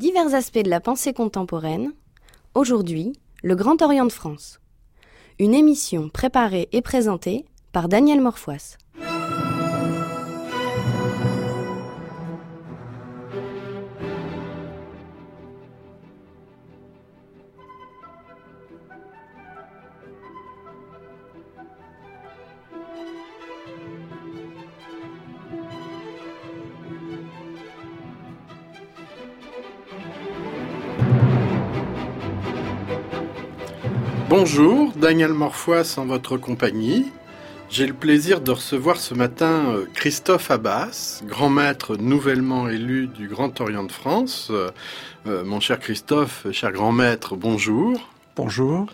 divers aspects de la pensée contemporaine. Aujourd'hui, le Grand Orient de France. Une émission préparée et présentée par Daniel Morfois. Bonjour, Daniel Morfois en votre compagnie. J'ai le plaisir de recevoir ce matin Christophe Abbas, grand maître nouvellement élu du Grand Orient de France. Mon cher Christophe, cher grand maître, bonjour. Bonjour.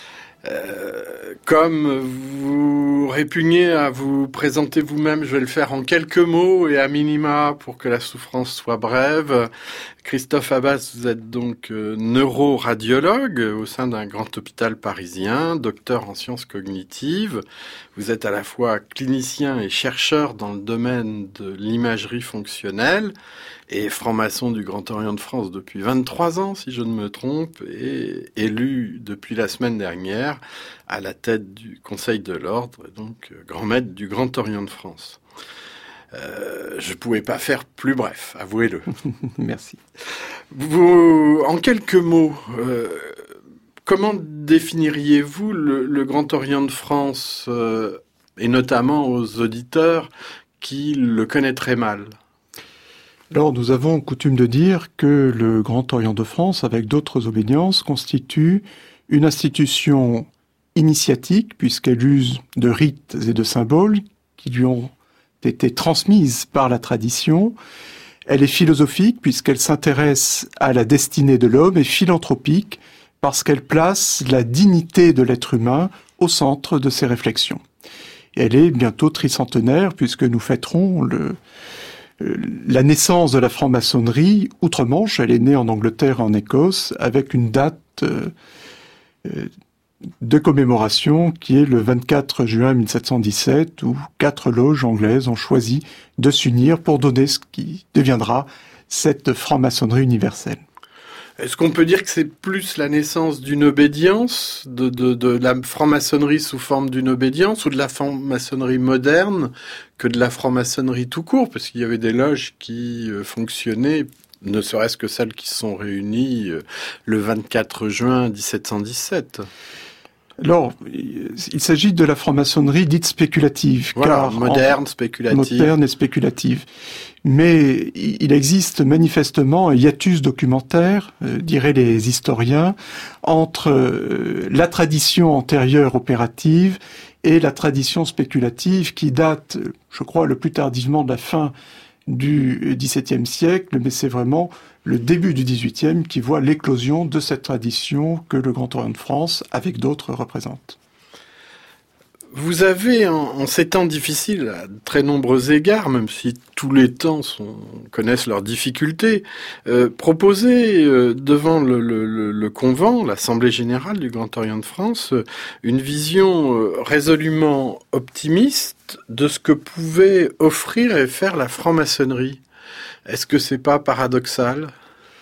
Comme vous répugnez à vous présenter vous-même, je vais le faire en quelques mots et à minima pour que la souffrance soit brève. Christophe Abbas, vous êtes donc neuroradiologue au sein d'un grand hôpital parisien, docteur en sciences cognitives. Vous êtes à la fois clinicien et chercheur dans le domaine de l'imagerie fonctionnelle et franc-maçon du Grand Orient de France depuis 23 ans, si je ne me trompe, et élu depuis la semaine dernière à la tête du Conseil de l'Ordre, et donc grand maître du Grand Orient de France. Je ne pouvais pas faire plus bref, avouez-le. Merci. Vous, en quelques mots, comment définiriez-vous le Grand Orient de France, et notamment aux auditeurs qui le connaîtraient mal ? Alors, nous avons coutume de dire que le Grand Orient de France, avec d'autres obédiences, constitue une institution initiatique, puisqu'elle use de rites et de symboles qui lui ont été transmises par la tradition. Elle est philosophique, puisqu'elle s'intéresse à la destinée de l'homme, et philanthropique, parce qu'elle place la dignité de l'être humain au centre de ses réflexions. Et elle est bientôt tricentenaire, puisque nous fêterons la naissance de la franc-maçonnerie outre-Manche. Elle est née en Angleterre et en Écosse, avec une date de commémoration qui est le 24 juin 1717, où 4 loges anglaises ont choisi de s'unir pour donner ce qui deviendra cette franc-maçonnerie universelle. Est-ce qu'on peut dire que c'est plus la naissance d'une obédience, de la franc-maçonnerie sous forme d'une obédience, ou de la franc-maçonnerie moderne, que de la franc-maçonnerie tout court? Parce qu'il y avait des loges qui fonctionnaient, ne serait-ce que celles qui se sont réunies le 24 juin 1717. Alors, il s'agit de la franc-maçonnerie dite spéculative. Voilà, moderne, spéculative. Moderne et spéculative. Mais il existe manifestement un hiatus documentaire, diraient les historiens, entre la tradition antérieure opérative et la tradition spéculative qui date, je crois, le plus tardivement de la fin du XVIIe siècle, mais c'est vraiment le début du XVIIIe qui voit l'éclosion de cette tradition que le Grand Orient de France, avec d'autres, représente. Vous avez, en ces temps difficiles, à de très nombreux égards, même si tous les temps connaissent leurs difficultés, proposé devant le convent, l'Assemblée générale du Grand Orient de France, une vision résolument optimiste de ce que pouvait offrir et faire la franc-maçonnerie. Est-ce que c'est pas paradoxal ?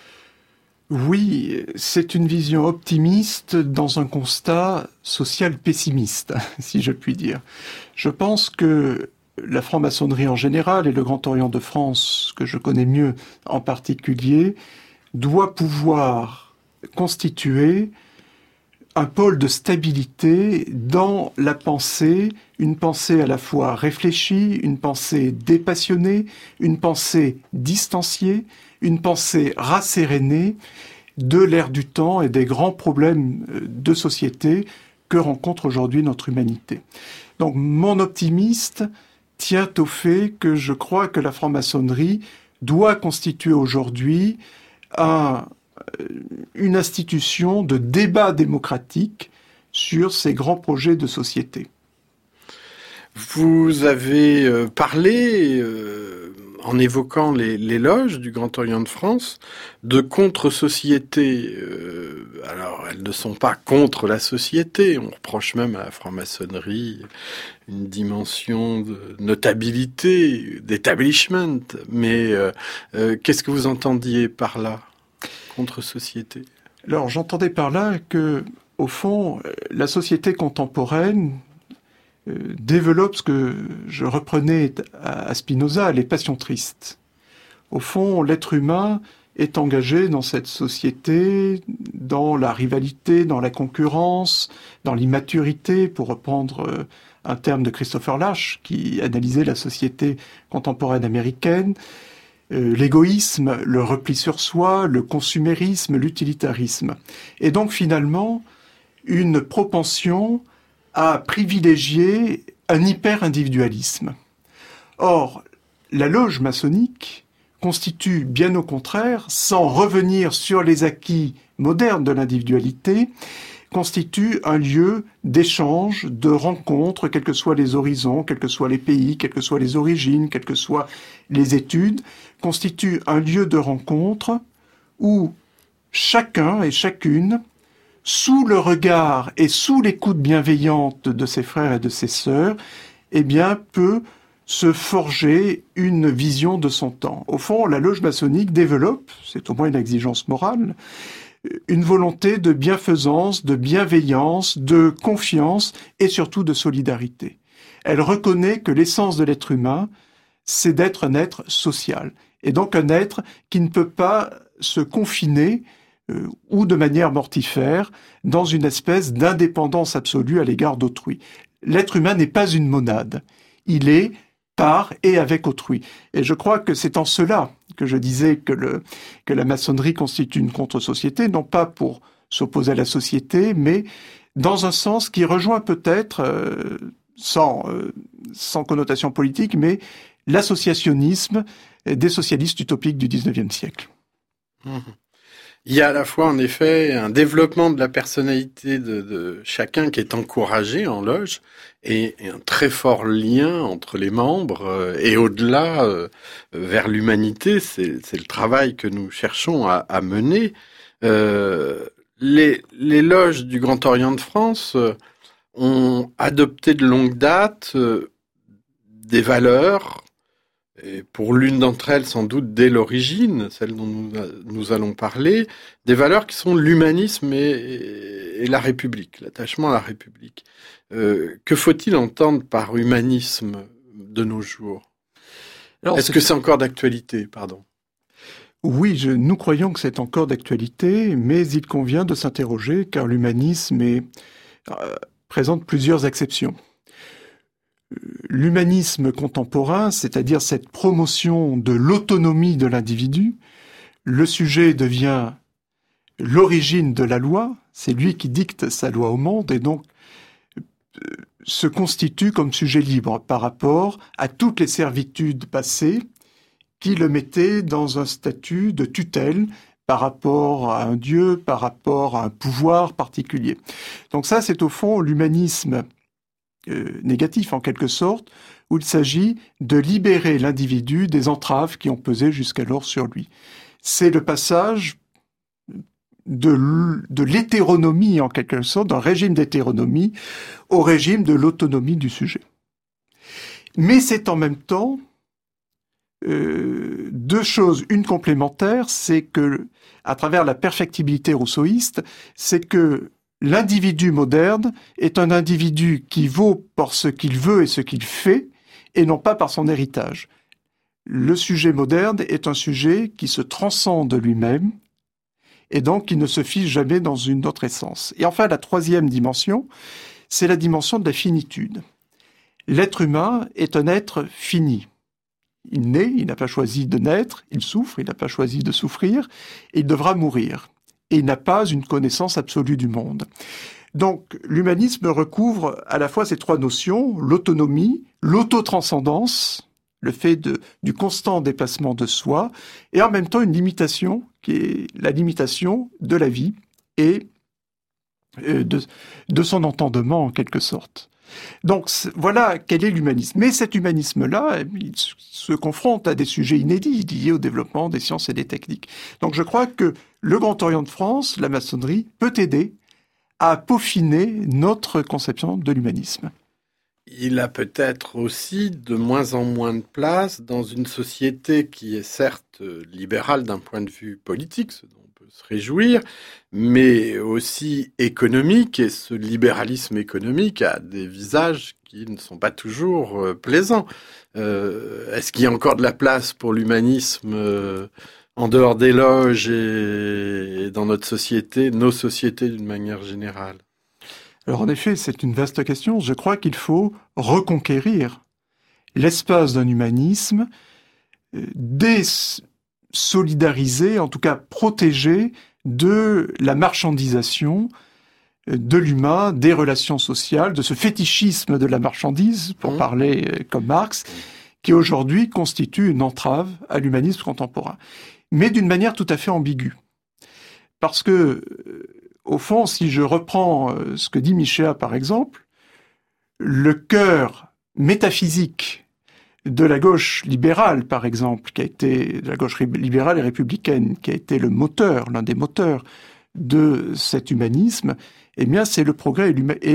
Oui, c'est une vision optimiste dans un constat social pessimiste, si je puis dire. Je pense que la franc-maçonnerie en général et le Grand Orient de France, que je connais mieux en particulier, doit pouvoir constituer un pôle de stabilité dans la pensée, une pensée à la fois réfléchie, une pensée dépassionnée, une pensée distanciée, une pensée rassérénée de l'ère du temps et des grands problèmes de société que rencontre aujourd'hui notre humanité. Donc mon optimisme tient au fait que je crois que la franc-maçonnerie doit constituer aujourd'hui une institution de débat démocratique sur ces grands projets de société. Vous avez parlé, en évoquant les loges du Grand Orient de France, de contre-sociétés. Alors, elles ne sont pas contre la société. On reproche même à la franc-maçonnerie une dimension de notabilité, d'établishment. Mais qu'est-ce que vous entendiez par là ? contre-société? Alors, j'entendais par là que, au fond, la société contemporaine développe ce que je reprenais à Spinoza, les passions tristes. Au fond, l'être humain est engagé dans cette société, dans la rivalité, dans la concurrence, dans l'immaturité, pour reprendre un terme de Christopher Lasch, qui analysait la société contemporaine américaine, l'égoïsme, le repli sur soi, le consumérisme, l'utilitarisme. Et donc finalement, une propension à privilégier un hyper-individualisme. Or, la loge maçonnique constitue, bien au contraire, sans revenir sur les acquis modernes de l'individualité, constitue un lieu d'échange, de rencontre, quels que soient les horizons, quels que soient les pays, quelles que soient les origines, quelles que soient les études, constitue un lieu de rencontre où chacun et chacune, sous le regard et sous l'écoute bienveillante de ses frères et de ses sœurs, eh bien, peut se forger une vision de son temps. Au fond, la loge maçonnique développe, c'est au moins une exigence morale, une volonté de bienfaisance, de bienveillance, de confiance et surtout de solidarité. Elle reconnaît que l'essence de l'être humain, c'est d'être un être social, et donc un être qui ne peut pas se confiner ou de manière mortifère dans une espèce d'indépendance absolue à l'égard d'autrui. L'être humain n'est pas une monade, il est par et avec autrui. Et je crois que c'est en cela que je disais que la maçonnerie constitue une contre-société, non pas pour s'opposer à la société, mais dans un sens qui rejoint peut-être, sans connotation politique, mais l'associationnisme des socialistes utopiques du XIXe siècle. Il y a à la fois, en effet, un développement de la personnalité de chacun qui est encouragé en loge et un très fort lien entre les membres et au-delà, vers l'humanité. C'est le travail que nous cherchons à mener. Les loges du Grand Orient de France ont adopté de longue date des valeurs, et pour l'une d'entre elles, sans doute dès l'origine, celle dont nous allons parler, des valeurs qui sont l'humanisme et la République, l'attachement à la République. Que faut-il entendre par humanisme de nos jours? Alors, est-ce que c'est encore d'actualité, pardon? Oui, nous croyons que c'est encore d'actualité, mais il convient de s'interroger, car l'humanisme présente plusieurs exceptions. L'humanisme contemporain, c'est-à-dire cette promotion de l'autonomie de l'individu, le sujet devient l'origine de la loi, c'est lui qui dicte sa loi au monde et donc se constitue comme sujet libre par rapport à toutes les servitudes passées qui le mettaient dans un statut de tutelle par rapport à un dieu, par rapport à un pouvoir particulier. Donc ça, c'est au fond l'humanisme négatif en quelque sorte, où il s'agit de libérer l'individu des entraves qui ont pesé jusqu'alors sur lui. C'est le passage de l'hétéronomie en quelque sorte, d'un régime d'hétéronomie au régime de l'autonomie du sujet. Mais c'est en même temps deux choses, une complémentaire, c'est que, à travers la perfectibilité rousseauiste, c'est que l'individu moderne est un individu qui vaut par ce qu'il veut et ce qu'il fait, et non pas par son héritage. Le sujet moderne est un sujet qui se transcende lui-même, et donc qui ne se fiche jamais dans une autre essence. Et enfin, la troisième dimension, c'est la dimension de la finitude. L'être humain est un être fini. Il naît, il n'a pas choisi de naître, il souffre, il n'a pas choisi de souffrir, et il devra mourir. Et il n'a pas une connaissance absolue du monde. Donc, l'humanisme recouvre à la fois ces trois notions, l'autonomie, l'autotranscendance, le fait du constant dépassement de soi, et en même temps une limitation, qui est la limitation de la vie et de son entendement en quelque sorte. Donc voilà quel est l'humanisme. Mais cet humanisme-là, il se confronte à des sujets inédits liés au développement des sciences et des techniques. Donc je crois que le Grand Orient de France, la maçonnerie, peut aider à peaufiner notre conception de l'humanisme. Il a peut-être aussi de moins en moins de place dans une société qui est certes libérale d'un point de vue politique, ce dont on peut se réjouir, mais aussi économique, et ce libéralisme économique a des visages qui ne sont pas toujours plaisants. Est-ce qu'il y a encore de la place pour l'humanisme en dehors des loges et dans notre société, nos sociétés d'une manière générale? Alors en effet, c'est une vaste question. Je crois qu'il faut reconquérir l'espace d'un humanisme désolidarisé, en tout cas protégé de la marchandisation de l'humain, des relations sociales, de ce fétichisme de la marchandise, pour parler comme Marx, qui aujourd'hui constitue une entrave à l'humanisme contemporain. Mais d'une manière tout à fait ambiguë. Parce que, au fond, si je reprends ce que dit Michéa, par exemple, le cœur métaphysique de la gauche libérale, par exemple, qui a été de la gauche libérale et républicaine, qui a été le moteur, l'un des moteurs de cet humanisme, eh bien, c'est le progrès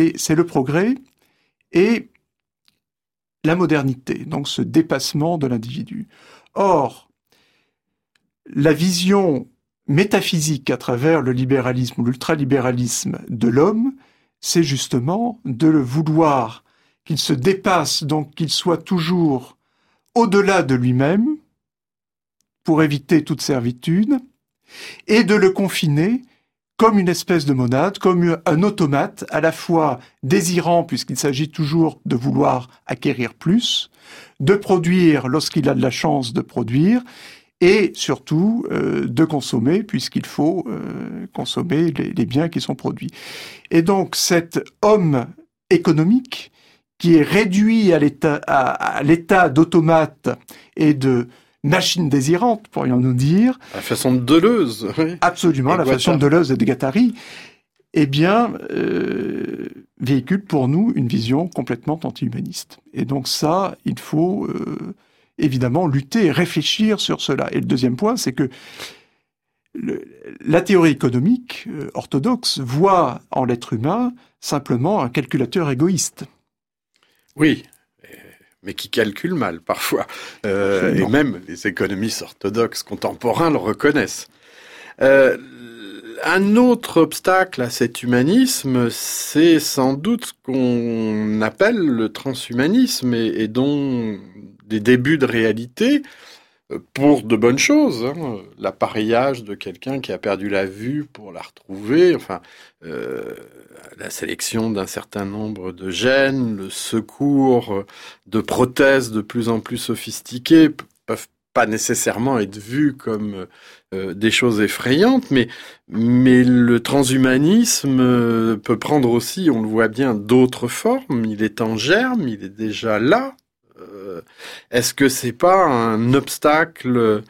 et la modernité, donc ce dépassement de l'individu. Or, la vision métaphysique à travers le libéralisme ou l'ultralibéralisme de l'homme, c'est justement de le vouloir qu'il se dépasse, donc qu'il soit toujours au-delà de lui-même, pour éviter toute servitude, et de le confiner comme une espèce de monade, comme un automate, à la fois désirant, puisqu'il s'agit toujours de vouloir acquérir plus, de produire lorsqu'il a de la chance de produire, et surtout de consommer, puisqu'il faut consommer les biens qui sont produits. Et donc cet homme économique, qui est réduit à l'état d'automate et de machine désirante, pourrions-nous dire. La façon de Deleuze. Oui. Absolument, la façon de Deleuze et de Guattari, eh bien, véhicule pour nous une vision complètement anti-humaniste. Et donc ça, il faut évidemment lutter et réfléchir sur cela. Et le deuxième point, c'est que la théorie économique orthodoxe voit en l'être humain simplement un calculateur égoïste. Oui, mais qui calcule mal parfois. Et même les économistes orthodoxes contemporains le reconnaissent. Un autre obstacle à cet humanisme, c'est sans doute ce qu'on appelle le transhumanisme et dont des débuts de réalité pour de bonnes choses. L'appareillage de quelqu'un qui a perdu la vue pour la retrouver, enfin, la sélection d'un certain nombre de gènes, le secours de prothèses de plus en plus sophistiquées peuvent pas nécessairement être vus comme des choses effrayantes, mais le transhumanisme peut prendre aussi, on le voit bien, d'autres formes. Il est en germe, il est déjà là. Est-ce que c'est pas un obstacle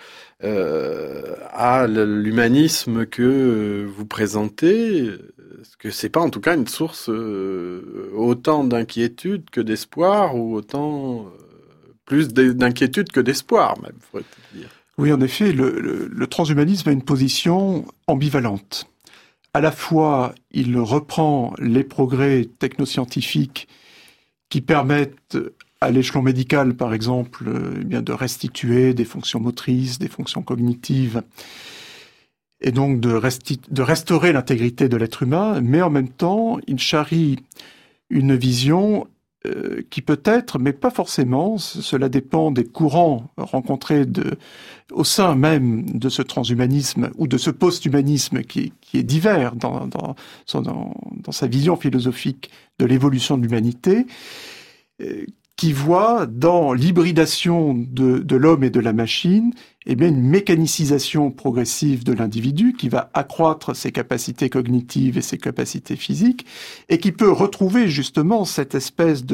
à l'humanisme que vous présentez? Est-ce que c'est pas en tout cas une source autant d'inquiétude que d'espoir, ou autant plus d'inquiétude que d'espoir, même, faudrait-il dire? Oui, en effet, le transhumanisme a une position ambivalente. À la fois, il reprend les progrès technoscientifiques qui permettent à l'échelon médical, par exemple, eh bien, de restituer des fonctions motrices, des fonctions cognitives, et donc de restaurer l'intégrité de l'être humain, mais en même temps, il charrie une vision qui peut être, mais pas forcément, cela dépend des courants rencontrés au sein même de ce transhumanisme ou de ce post-humanisme qui est divers dans sa vision philosophique de l'évolution de l'humanité, qui voit dans l'hybridation de l'homme et de la machine, eh bien, une mécanicisation progressive de l'individu qui va accroître ses capacités cognitives et ses capacités physiques, et qui peut retrouver justement cette espèce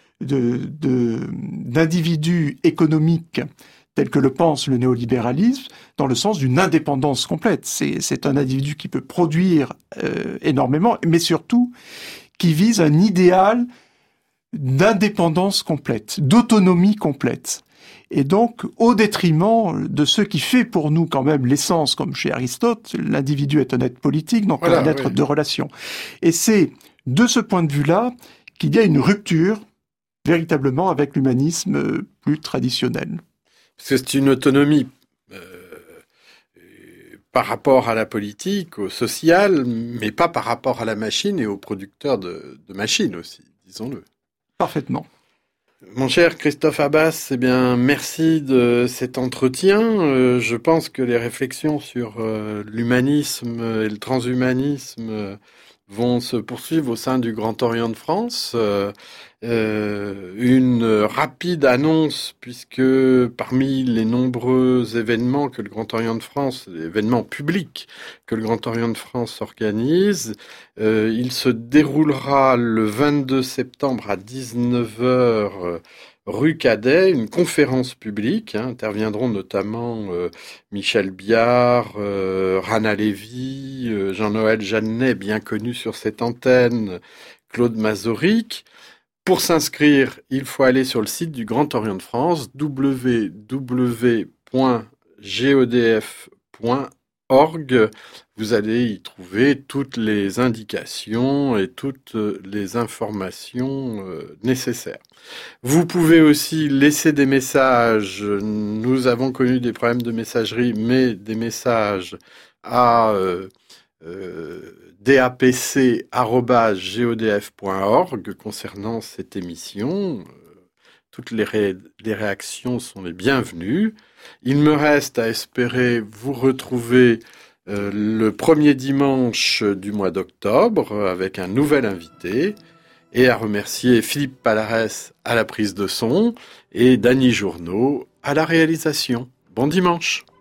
d'individu économique tel que le pense le néolibéralisme, dans le sens d'une indépendance complète. C'est un individu qui peut produire énormément, mais surtout qui vise un idéal d'indépendance complète, d'autonomie complète. Et donc, au détriment de ce qui fait pour nous quand même l'essence, comme chez Aristote, l'individu est un être politique, donc un être de relation. Et c'est de ce point de vue-là qu'il y a une rupture véritablement avec l'humanisme plus traditionnel. C'est une autonomie par rapport à la politique, au social, mais pas par rapport à la machine et aux producteurs de machines aussi, disons-le. Parfaitement. Mon cher Christophe Abbas, eh bien, merci de cet entretien. Je pense que les réflexions sur l'humanisme et le transhumanisme vont se poursuivre au sein du Grand Orient de France. Une rapide annonce, puisque parmi les nombreux événements que le Grand Orient de France, événements publics que le Grand Orient de France organise, il se déroulera le 22 septembre à 19h rue Cadet, une conférence publique. Interviendront notamment Michel Biard, Rana Lévy, Jean-Noël Jeannet, bien connu sur cette antenne, Claude Mazoric. Pour s'inscrire, il faut aller sur le site du Grand Orient de France, www.godf.org. Vous allez y trouver toutes les indications et toutes les informations nécessaires. Vous pouvez aussi laisser des messages. Nous avons connu des problèmes de messagerie, mais des messages à dapc@godf.org concernant cette émission. Toutes les réactions sont les bienvenues. Il me reste à espérer vous retrouver le premier dimanche du mois d'octobre avec un nouvel invité et à remercier Philippe Palarès à la prise de son et Dany Journeau à la réalisation. Bon dimanche.